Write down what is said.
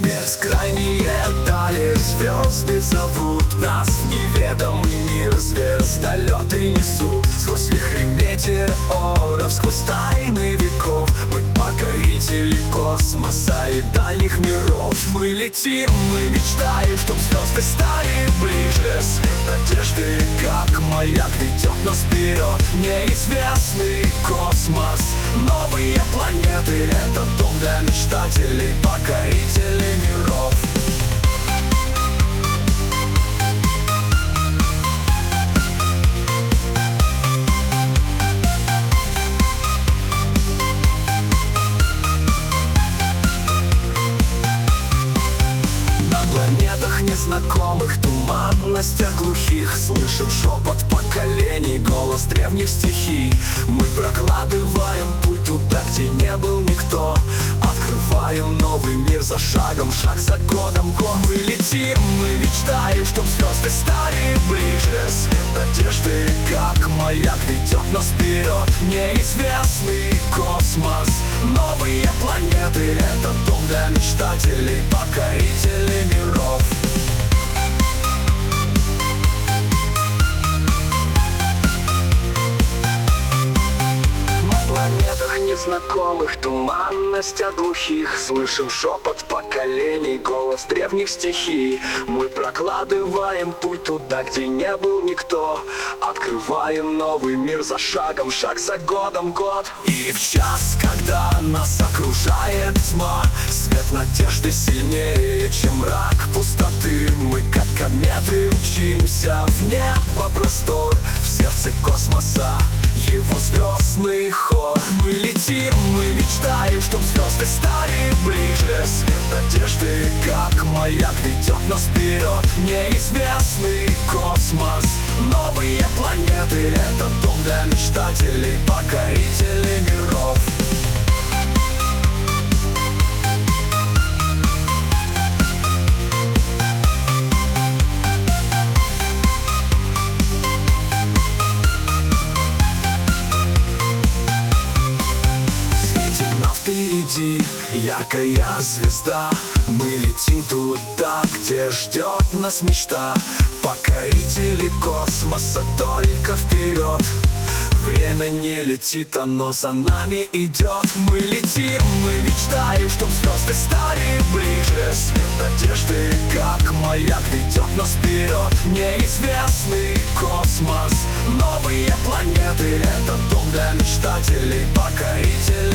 Бескрайние дали звезды зовут нас в неведомый мир. Звездолеты несут сквозь вихри метеоров, сквозь тайны веков. Мы покорители космоса и дальних миров. Мы летим, мы мечтаем, чтоб звезды стали ближе. Свет надежды, как маяк, ведет нас вперед. Неизвестный космос, новые планеты — это дом для мечтателей, покорителей миров. Незнакомых туманностях глухих слышим шепот поколений, голос древних стихий. Мы прокладываем путь туда, где не был никто. Открываем новый мир за шагом, шаг за годом, год. Мы летим, мы мечтаем, чтоб звезды стали ближе. Свет надежды, как маяк, ведет нас вперед. Неизвестный космос, новые планеты — это дом для мечтателей, покорителей миров. Незнакомых туманностях глухих слышим шепот поколений, голос древних стихий. Мы прокладываем путь туда, где не был никто. Открываем новый мир за шагом, шаг за годом, год. И в час, когда нас окружает тьма, свет надежды сильнее, чем мрак пустоты. Мы, как кометы, мчимся в небо простор, в сердце космоса его звездный хор. Мы летим, мы мечтаем, чтоб звезды стали ближе. Свет надежды, как маяк, ведет нас вперед. Неизвестный космос, новые планеты — это дом для мечтателей, покорителей миров. Впереди яркая звезда, мы летим туда, где ждет нас мечта. Покорители космоса, только вперед. Время не летит, оно за нами идет. Мы летим, мы мечтаем, чтоб звезды стали ближе. Свет надежды, как маяк, ведет нас вперед. Неизвестный космос, новые планеты — это дом для мечтателей, покорителей